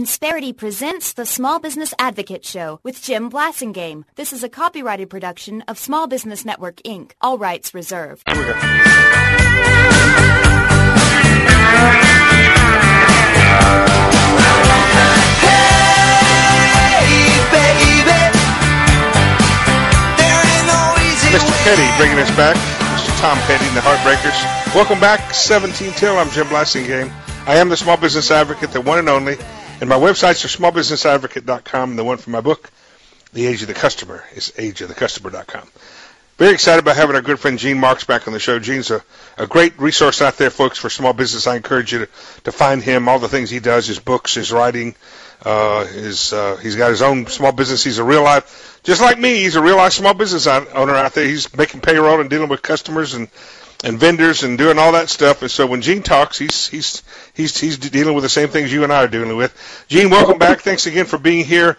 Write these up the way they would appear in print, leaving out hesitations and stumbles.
Insperity presents the Small Business Advocate Show with Jim Blasingame. This is a copyrighted production of Small Business Network, Inc. All rights reserved. Here we go. Mr. Petty bringing us back. Mr. Tom Petty and the Heartbreakers. Welcome back, 17 Till. I'm Jim Blasingame. I am the Small Business Advocate, the one and only. And my websites are smallbusinessadvocate.com. And the one for my book, The Age of the Customer, is ageofthecustomer.com. Very excited about having our good friend Gene Marks back on the show. Gene's a great resource out there, folks, for small business. I encourage you to find him, all the things he does, his books, his writing. He's got his own small business. He's a real life, just like me, he's a real life small business owner out there. He's making payroll and dealing with customers and vendors and doing all that stuff. And so when Gene talks, he's dealing with the same things you and I are dealing with. Gene, welcome back. Thanks again for being here.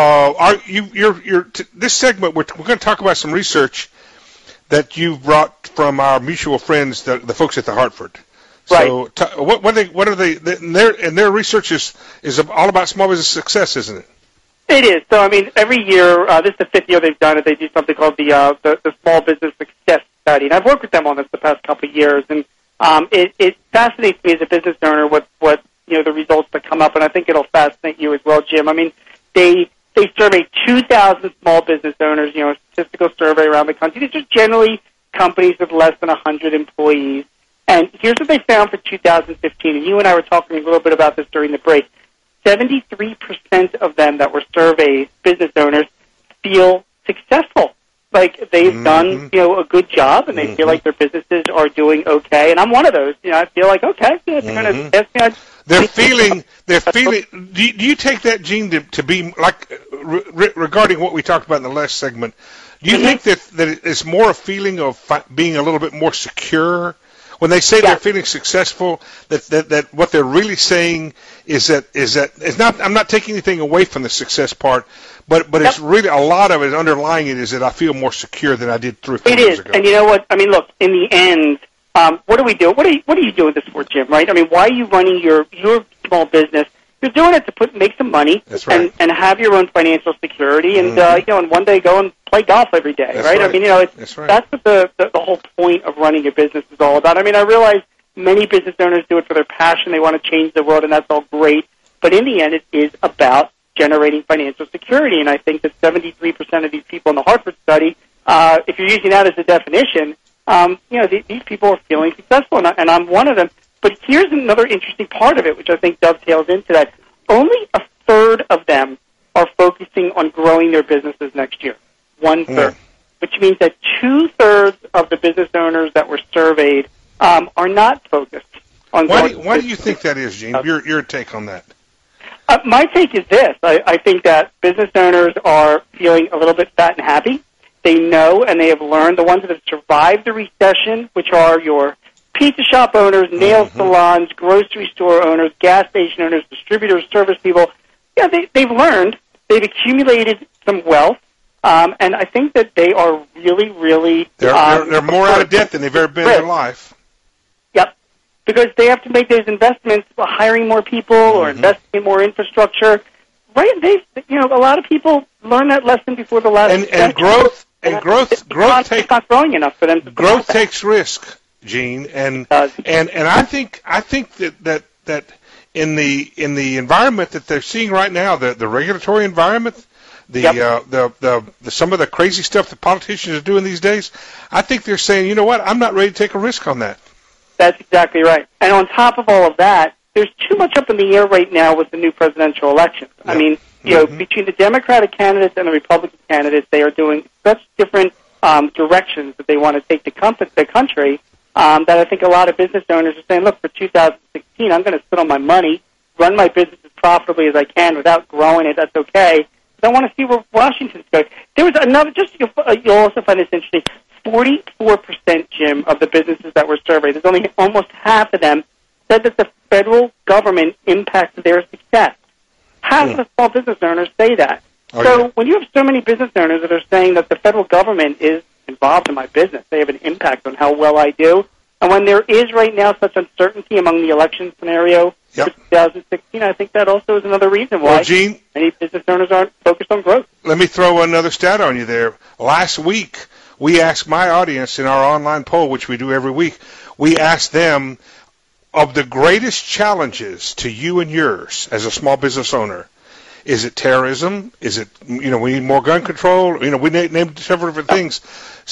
This segment, we're going to talk about some research that you've brought from our mutual friends, the folks at the Hartford. Right. So what are they? Their research is all about small business success, isn't it? It is. So, I mean, every year, this is the fifth year they've done it. They do something called the Small Business Success Study, and I've worked with them on this the past couple of years. And it fascinates me as a business owner what the results that come up, and I think it'll fascinate you as well, Jim. I mean, they surveyed 2,000 small business owners. A statistical survey around the country. These are generally companies with less than 100 employees. And here's what they found for 2015, and you and I were talking a little bit about this during the break. 73% of them that were surveyed, business owners, feel successful. Like they've done, a good job, and they feel like their businesses are doing okay. And I'm one of those. I feel like, okay, they're going to ask me. They're feeling. Do you take that, Gene, to be like regarding what we talked about in the last segment? Do you think that it's more a feeling of being a little bit more secure? When they say they're feeling successful, that what they're really saying is that it's not. I'm not taking anything away from the success part, but it's really a lot of it underlying it is that I feel more secure than I did 3 or 4 years ago. And you know what? I mean, look. In the end, what do we do? What are you doing this for, Jim? Right? I mean, why are you running your small business? You're doing it to make some money. That's right. and have your own financial security, and and one day go and play golf every day. That's right? I mean, That's what the whole point of running a business is all about. I mean, I realize many business owners do it for their passion. They want to change the world, and that's all great. But in the end, it is about generating financial security. And I think that 73% of these people in the Hartford study, if you're using that as a definition, these people are feeling successful, and I'm one of them. But here's another interesting part of it, which I think dovetails into that. Only a third of them are focusing on growing their businesses next year. 1/3. Which means that 2/3 of the business owners that were surveyed are not focused on growing. Why do you think that is, Gene? Your take on that? My take is this. I think that business owners are feeling a little bit fat and happy. They know and they have learned, the ones that have survived the recession, which are your pizza shop owners, nail salons, grocery store owners, gas station owners, distributors, service people. They've learned. They've accumulated some wealth. And I think that they are really, really... They're more out of debt than they've ever been in their life. Yep. Because they have to make those investments, hiring more people or investing in more infrastructure. Right? A lot of people learn that lesson before the last... And growth takes... not growing enough for them to... Growth takes risk, Gene. And I think that in the environment that they're seeing right now, the regulatory environment... Some of the crazy stuff that politicians are doing these days, I think they're saying, you know what, I'm not ready to take a risk on that. That's exactly right. And on top of all of that, there's too much up in the air right now with the new presidential election. Yep. I mean, between the Democratic candidates and the Republican candidates, they are doing such different directions that they want to take the country that I think a lot of business owners are saying, look, for 2016, I'm going to sit on my money, run my business as profitably as I can without growing it. That's okay. I want to see where Washington's going. There was another, you'll also find this interesting, 44%, Jim, of the businesses that were surveyed, there's only almost half of them, said that the federal government impacted their success. Half of the small business owners say that. When you have so many business owners that are saying that the federal government is involved in my business, they have an impact on how well I do, And when there is right now such uncertainty among the election scenario for 2016, I think that also is another reason why many business owners aren't focused on growth. Let me throw another stat on you there. Last week, we asked my audience in our online poll, which we do every week, we asked them, of the greatest challenges to you and yours as a small business owner, is it terrorism? Is it, we need more gun control? We named several different things.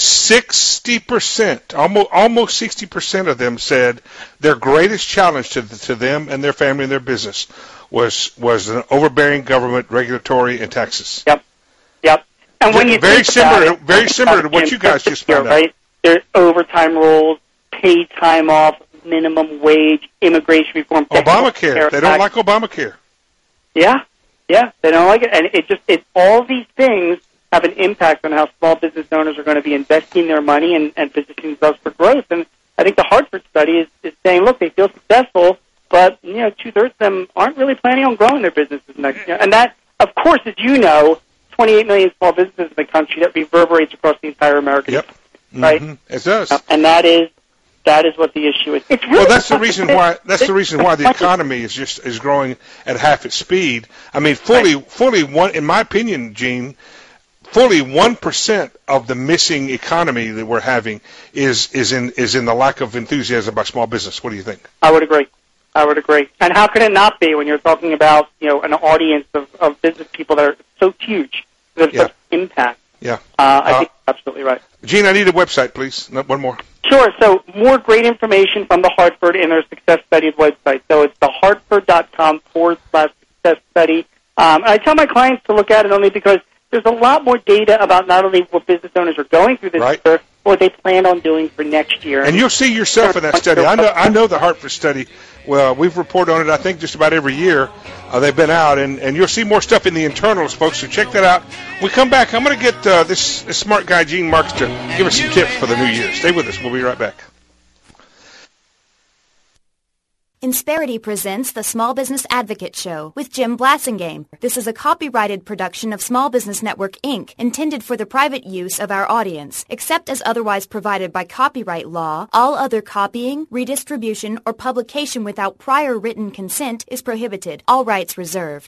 60%, almost 60% of them said their greatest challenge to them and their family and their business was an overbearing government, regulatory, and taxes. Yep. And when you very similar to what you guys just found out. Right? There's overtime rules, paid time off, minimum wage, immigration reform. Obamacare. They don't like Obamacare. Yeah, they don't like it. And it all these things have an impact on how small business owners are going to be investing their money and positioning themselves for growth. And I think the Hartford study is saying, look, they feel successful, but, 2/3 of them aren't really planning on growing their businesses next year. And that, of course, as you know, 28 million small businesses in the country, that reverberates across the entire American Yep. right? Mm-hmm. It does. And that is what the issue is. It's really that's the reason why the economy is growing at half its speed. I mean, fully one, in my opinion, Gene, fully 1% of the missing economy that we're having is in the lack of enthusiasm by small business. What do you think? I would agree. And how can it not be when you're talking about an audience of business people that are so huge, that have such impact? Yeah. I think you're absolutely right. Gene, I need a website, please. One more. Sure. So more great information from the Hartford in their Success Studies website. So it's thehartford.com/success study. And I tell my clients to look at it only because there's a lot more data about not only what business owners are going through this year, what they plan on doing for next year. And you'll see yourself in that study. I know the Hartford study. Well, we've reported on it, I think, just about every year. They've been out, and you'll see more stuff in the internals, folks, so check that out. When we come back, I'm going to get this smart guy, Gene Marks, to give us some tips for the new year. Stay with us. We'll be right back. Insperity presents the Small Business Advocate Show with Jim Blasingame. This is a copyrighted production of Small Business Network, Inc., intended for the private use of our audience. Except as otherwise provided by copyright law, all other copying, redistribution, or publication without prior written consent is prohibited. All rights reserved.